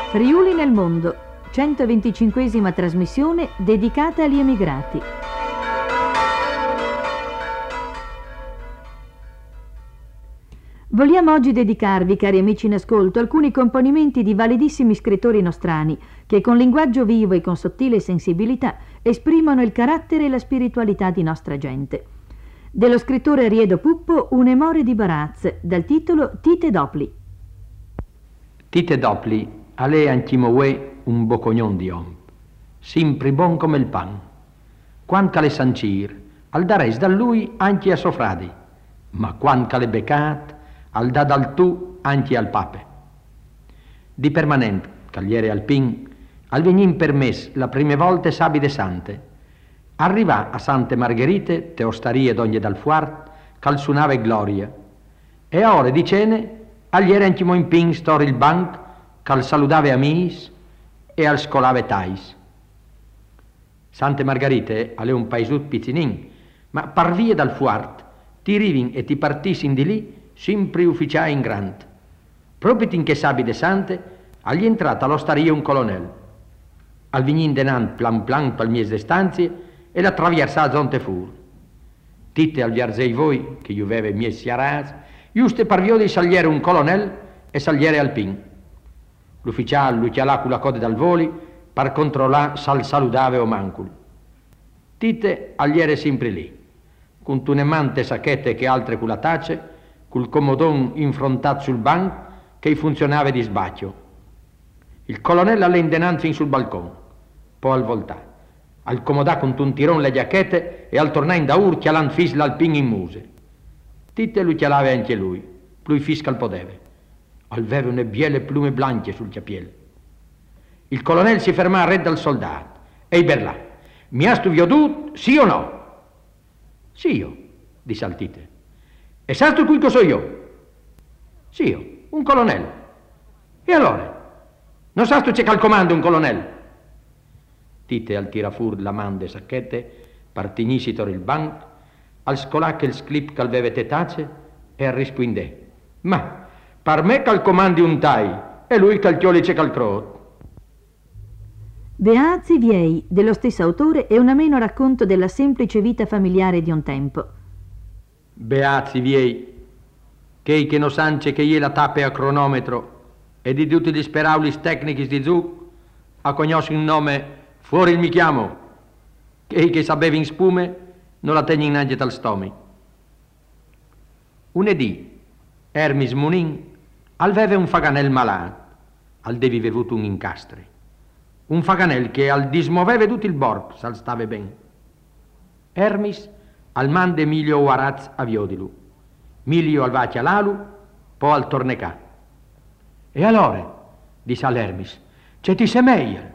Friuli nel mondo, 125esima trasmissione dedicata agli emigrati. Vogliamo oggi dedicarvi, cari amici in ascolto, alcuni componimenti di validissimi scrittori nostrani che con linguaggio vivo e con sottile sensibilità esprimono il carattere e la spiritualità di nostra gente. Dello scrittore Riedo Puppo, Un'emore di Baraz, dal titolo Tite Dopli. Tite Dopli, a lei antimoue un bocognon di om, sempre bon come il pan. Quanca le sancir, al dares da lui anche a sofradi, ma quanca le beccat, al da dal tu anche al pape. Di permanent, cagliere alpin, al venin permess la prime volte sabide sante, arriva a Sante Margherite, te ostarie d'ogni dal fuart, cal sunave gloria, e a ore di cene, agliere antimo in pin stor il banc, cal saludave amis e al scolave tais. Sante Margherite ale un paesut pizzinin, ma parvie dal fuart, ti rivin e ti partissin di lì, sempre ufficiai in grant. Proprio in che sabide sante, agli entrata all'ostaria un colonel. Al vignin denan plan plan pal mies de stanzie e la traversà zonte fur. Tite al viarzei voi, che iuveve mies siaras, giuste parvio di saliere un colonel e saliere alpin. L'ufficiale lui chialà con la coda dal voli, par controllà sal saludave o mancul. Tite agliere sempre lì, con tunemante sacchette che altre con la tace, col comodon infrontato sul banco che funzionava di sbacchio. Il colonnello alle indenanze sul balcone, poi al voltà, al comodà con un tiron le giacchette e al tornare in daur chialan fisla al pin in muse. Tite lui chialava anche lui, plui fiscal podeve. Alveve une biele plume blanche sul capiel. Il colonnello si fermò a redda al soldato e iberlà. Mi hast tu viodut, sì o no? Sì io, disse al Tite. E sai tu qui cosa io? Sì io, un colonnello. E allora? Non sai tu c'è cal comando un colonnello? Tite al tirafur la mande sacchette, partinisitor il banc, al scolà che il sclip cal veve tetace e rispondè. Ma par me cal comandi un tai e lui cal chiolice cal crot. Beazi Viei, dello stesso autore, è un ameno racconto della semplice vita familiare di un tempo. Beazi Viei, che non sance che ie la tappe a cronometro e di tutti gli speraulis tecnici di Zuc, a conosci un nome fuori il mi chiamo, che sapevi in spume non la tegni in ange dal stomi. Unedì, Hermis Munin alveve un faganel malato, al devi vevuto un incastre. Un faganel che al dismoveve tutto il borg, sal stave ben. Hermis al mande Emilio Uaraz a Viodilu. Milio al vacia l'alu, poi al tornecà. E allora, disse all'Hermis, c'è ti se meglio?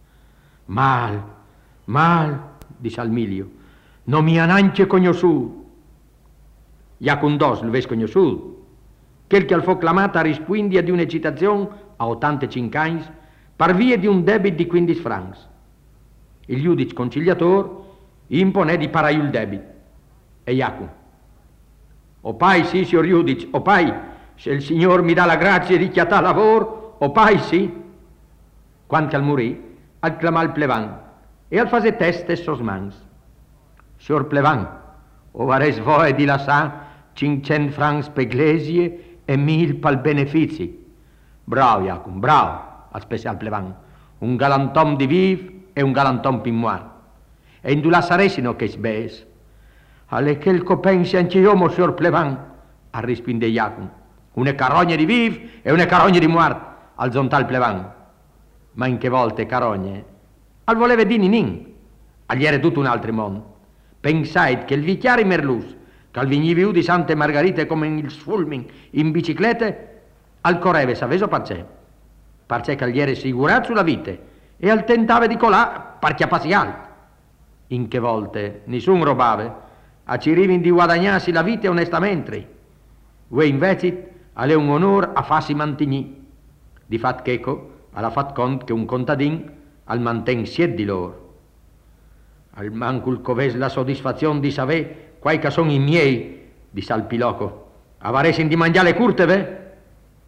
Mal, disse al Milio, non mi ha neanche conosciuto. Iacundos lo ves conosciuto. Quel che al fo clamata rispondia di un'eccitazione a 85 anni par via di un debito di 15 francs. Il giudice conciliatore imponè di parai il debito. E Iacun, opai sì, signor giudice, opai, se il signor mi dà la grazia di chiatà lavoro, opai sì. Quanto al morì, al clamà il plevan e al fase test e sosmans. Signor plevan, o vares voi di la sa 500 francs per l'eglesie e 1000 pal benefici. Bravo, Iacun, bravo, al special plevan. Un galantom di viv e un galantom pimmoir. E in la saresino che sbes. Alle che il copensi anche io, signor plevan, ha rispinde Iacun. Une carogne di viv e une carogne di muart, al zontal plevan. Ma in che volte carogne? Al voleve di ninin, agli era tutto un altro mondo. Pensait che il vichiari merlus, che al vigniviu di Sante Margherite come il sfulmin in biciclette, al correve s'aveso parce che agli era sicurato sulla vite e al tentave di colà par chiappasi alto. In che volte nessun robave, a ci rivin di guadagnarsi la vita onestamente. Ue invece alle un onor a farsi mantigni. Di fat checo, alla fat cont che un contadin al manten sied di loro. Al mancul coves la soddisfazione di sapere quai che son i miei, disse al piloco. Avaresin di mangiare curteve?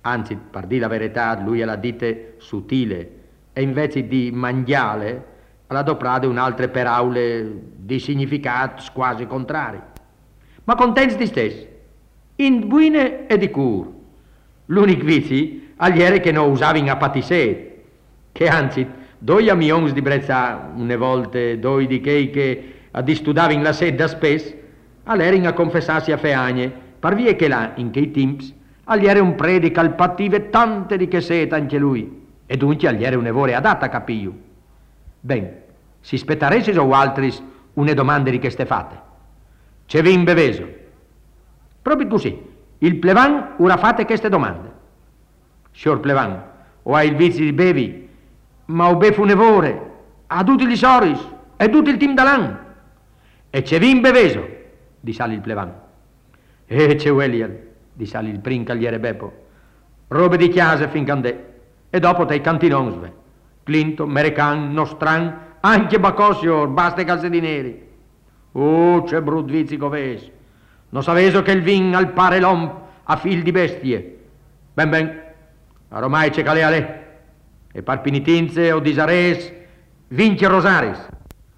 Anzi, per dire la verità, lui la dite sottile e invece di mangiale la doprade un'altre paraule di significato quasi contrari. Ma contenti stessi, in buine e di cur. L'unico vizi agli era che non usavi a patisè, che anzi, doi amions di Brezza, une volte, doi di che a studavi in la sedda spes, all'erin a confessarsi a feagne, par via che là, in quei temps, agli era un predica al pattive tante di che seta anche lui, e dunque agli era un'evore adatta capio. Ben, si spettaresi o altri une domande di che ste fate. Ce vi imbeveso. Proprio così, il plevan ora fate queste domande. Signor plevan, o hai il vizio di bevi, ma o befu un'evore, a tutti gli soris, e tutto il team dalan. E ce vi imbeveso, disali il plevan. E c'è William, disali il princagliere Beppo. Robe di chiesa fin candè. E dopo te i cantinonsve. Clinton, American, Nostran, anche Bacosio, basta i calzini neri. Oh, c'è brut vizi coves. Non sapeso che il vin al pare l'om a fil di bestie. Ben ben, ormai c'è calea lì. E par pinitinze o disares, vince rosaris.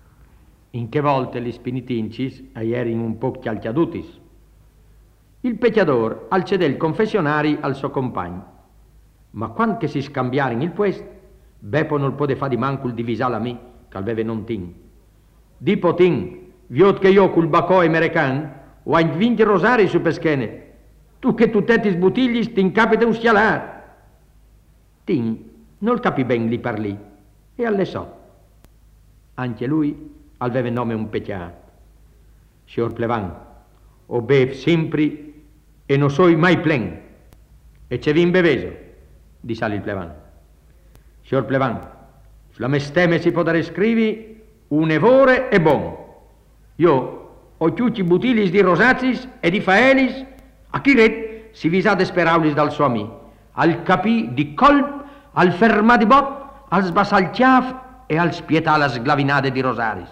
In che volte gli spinitincis aierin un po' chialchiadutis. Il pecchiador al cedè il confessionari al suo compagno. Ma quando che si scambiarin il puest, Beppo non può fa di mancul divisala a me, che aveva non tin. Di potin, viot che io col bacò american, o a 20 rosari su peschene, tu che tu tetti sbutigli, tin capita un schialar. Tin non capi ben li parlì, e alle so. Anche lui aveva nome un pecchiato. Signor Plevan, o bev sempre e non soi mai plen, e ce vi imbeveso, disali il Plevan. Signor Plevan, sulla mesteme si potrà scrivi un evore e bon. Io ho tutti i butilis di rosazis e di faelis, a chi red si visate speraulis dal suo ami, al capì di colp, al ferma di bot, al sbasal chiaf e al spietà la sglavinade di rosaris.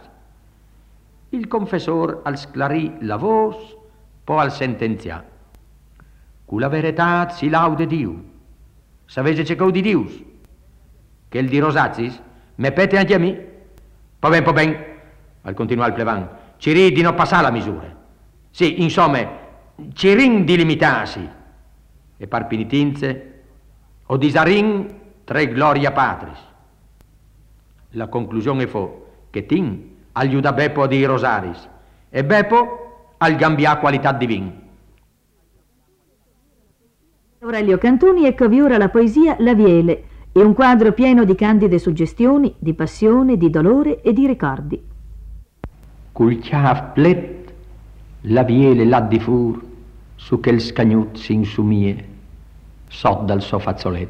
Il confessor al sclarì la vos, poi al sentenzià. Cu la verità si laude Dio. Savese c'è di Dius, che il di rosazis me pete anche a me. Po ben, al continuare il Plevan, ci ri di non passare la misura. Sì, insomma, ci rin di limitarsi. E par pinitinze, o disarin tre gloria patris. La conclusione fu che tin aiuta Beppo di rosaris e Beppo al gambia qualità divina. Aurelio Cantoni eccovi ora la poesia La Viele e un quadro pieno di candide suggestioni, di passione, di dolore e di ricordi. Cul chiaf plet, la viele là di fur, su che il scagnut si insumie, sot dal suo fazzolet.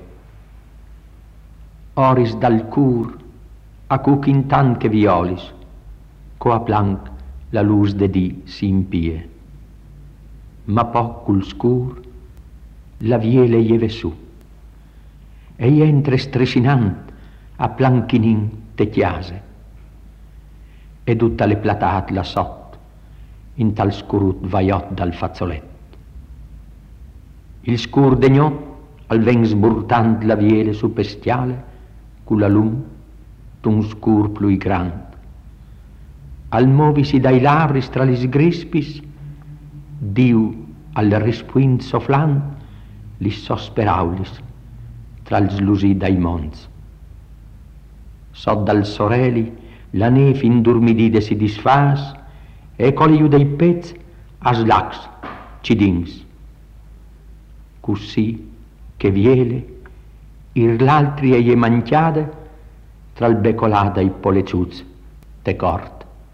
Oris dal cur, a cuc in tan che violis, coa planc la luz de di si impie. Ma poc cul scur, la viele ieve su, e entra stresinant a planchinin te chiase, e tutta le platat la sot, in tal scurut vaiot dal fazzolet. Il scur degnot al ven sburtant la viele su pestiale, cu la lum d'un scur plui grand. Al movisi dai labris tra li sgrispis, diu al rispuint soflant, li sosperaulis tra il slusì dai mons. Sot dal soreli la neve indurmidide si disfas e coliu dei pez as lacs cidins. Così che viele ir l'altri e manchiade tra il becolada i poleciuz te cort.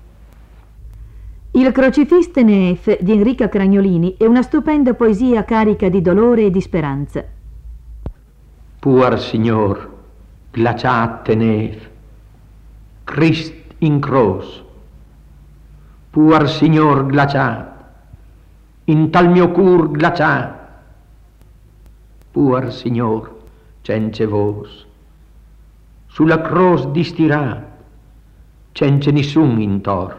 Il Crocifiste Neef di Enrico Cragnolini è una stupenda poesia carica di dolore e di speranza. Puer Signor, glaciate neve, Christ in cross, puer Signor glaciat, in tal mio cur glaciat, puer Signor, cence vos, sulla cross distirat, cence nissun intor.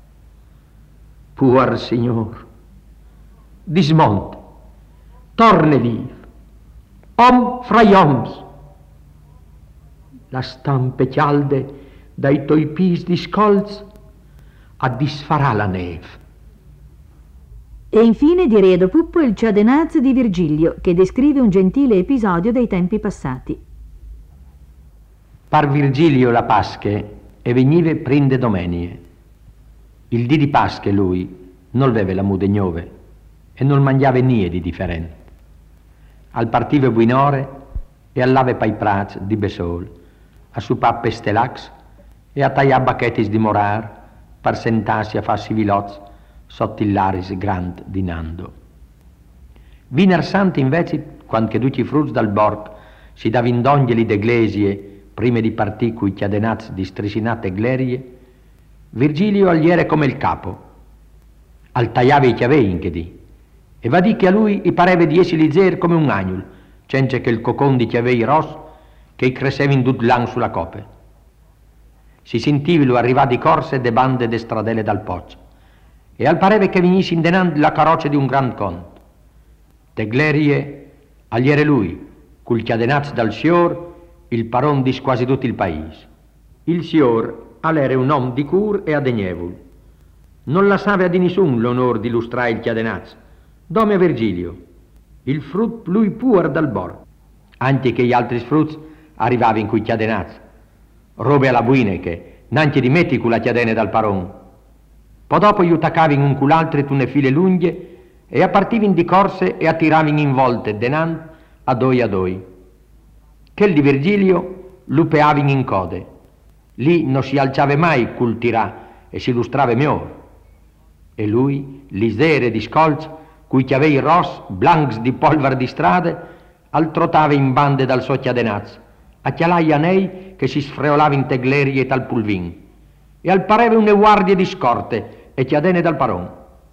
Puer Signor, dismonte, torne viv, fra gli oms. La stampe cialde dai tuoi pis di scolz a disfarà la neve. E infine direi ad Puppo il Ciadenaz di Virgilio, che descrive un gentile episodio dei tempi passati. Par Virgilio la Pasche e venive prinde domenie. Il dì di Pasche lui non veve la mude gnove e non mangiava nie di differente. Al partive buinore e all'ave pai prats di Besol, a su pappe stelax e a taia bacchetis di morar, par sentarsi a farsi viloz sotto il laris grand di Nando. Viner sant invece, quando che duci fruz dal bord, si davin d'ongeli d'eglesie, prime di partì cui chiadenaz di strisinate glerie, Virgilio agliere come il capo, al taiave i chiavei in che di, e va di che a lui i pareve di essi lizer come un agnul, cence che il cocon di chiavei ros, che i crescevi in dudlan sulla cope. Si sentivi lo arrivà di corse de bande de stradele dal pozzo, e al pareve che venissi indenando la carrozza di un gran conto. De glerie agliere lui, cul chiadenaz dal sior, il paron di quasi tutto il paese. Il sior all'ere un om di cur e adegnevol. Non la save a di nessun l'onor di illustrare il chiadenaz, dome a Virgilio. Il frut lui puer dal bord. Anche che gli altri fruts arrivavi in cui chiadenaz. Robe alla buine che, nanche di metti cu la chiadene dal paron. Poi dopo gli utacavi in un cul'altre tune file lunghe e appartivin di corse e attiravi in volte denan a doi. Quel di Virgilio lupeavin in code. Lì non si alciave mai cul tirà e si illustrava mior. E lui, l'isere di scolz, cui chiavei ros, blancs di polvar di strade, al trotava in bande dal suo chiadenaz, a chialai anei che si sfreolava in teglerie tal pulvin, e al pareve une guardie di scorte e chiadene dal paron.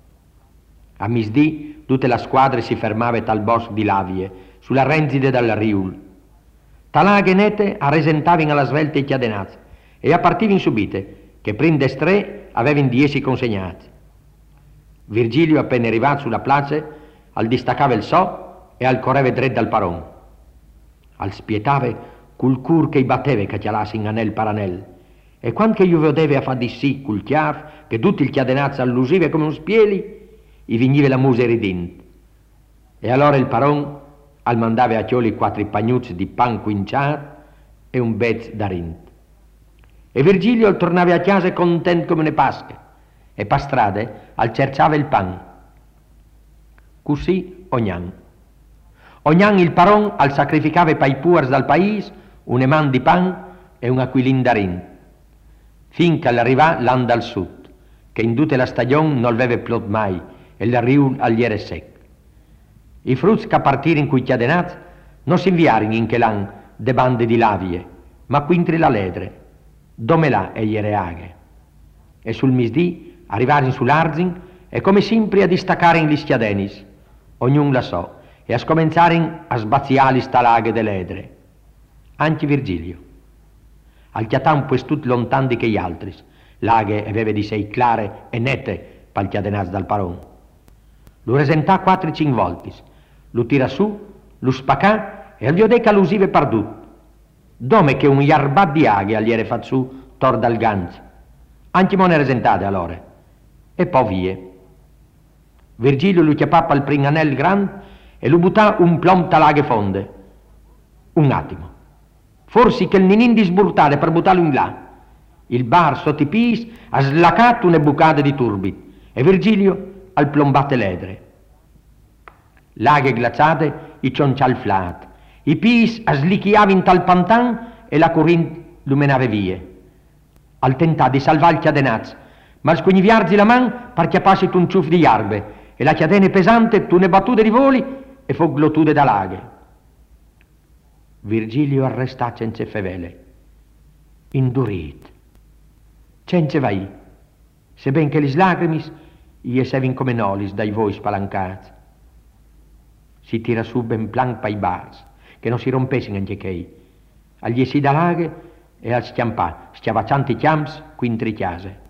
A misdì tutte la squadre si fermave tal bosco di lavie, sulla renzide dal riul. Talaghe nete arresentavin alla svelte i chiadenaz e appartivin subite, che prim destre avevin 10 consegnati. Virgilio appena arrivato sulla place, al distaccava il so e al correve dret dal paron. Al spietave cul cur che i batteve che chialasse in anel paranel, e quando che io vedeve a fa di sì cul chiaf, che tutti il chiadenazzo allusive come un spieli, i vignive la muse ridint. E allora il paron al mandave a chioli 4 pagnuzzi di pan quinciat e un bez d'arint. E Virgilio tornava a casa content come ne pasche, e per strade al cerciava il pan. Così ognan. Ognan il paron al sacrificava pai puers dal país un eman di pan e un aquilin d'arint, finché all'arrivà l'an dal sud, che in tutte la stagione non veve plot mai, e il riul agliere sec. I fruts che partire in cui chiadenaz non si inviarin in che l'an de bande di lavie, ma quintri la ledre, dome là e iere aghe. E sul misdì arrivarin sull'arzin e come sempre a distaccare in gli schiadenis, ognun la so, e a scomenzaren a sbaziali stalaghe de ledre. Anche Virgilio. Al chiatan pues tut lontan di che gli altri, laghe e veve di sei clare e nette pal chiadenaz dal paron. Lo resentà 4-5 voltis, lo tira su, lo spacà e al viodeca l'usive pardut. Dome che un iarbat di aghe agliere fa su tor dal ganz. Anche mo ne resentate allora. E poi vie. Virgilio lo chiappappa al pringanel grand e lo buttà un plom talaghe fonde. Un attimo. Forse che il ninin di sburtare per buttarlo in là. Il bar sotto i pis ha slacato une bucate di turbit e Virgilio al plombate ledre. Laghe glaciate i cioncialflat. I pis a slichiavi in tal pantan e la corrente lumenave vie. Al tentà di salvar il chiadenaz, ma squigniviarzi la man per chiappassi un ciuff di iarbe e la chiadene pesante tu ne battute di voli e fu glottude da laghe. Virgilio arrestà cence fevele, indurit. Cence vai, sebben che lis lacrimis gli sevin come nolis dai voi spalancati. Si tira su ben plan pai bars, che non si rompessin anche chei. Agli si da laghe e al schiampà, schiavaccianti chiams quintri chiase.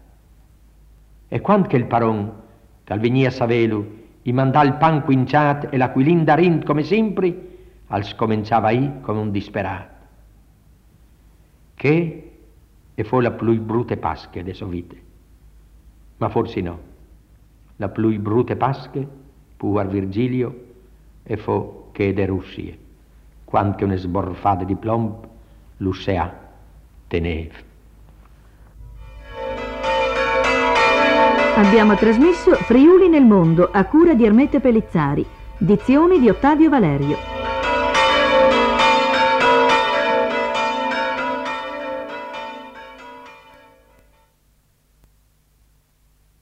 E quando che il paron, che al venia savelu, i mandà il pan quinciat e l'aquilin d'arint come sempre, al scominciava i come un disperato. Che e fu la più brutte pasche de sua vita. Ma forse no. La più brutte pasche fu a Virgilio e fu che de Russia, quando che una sborfata di plomb l'Usea teneva. Abbiamo trasmesso Friuli nel mondo a cura di Ermete Pellizzari, dizione di Ottavio Valerio.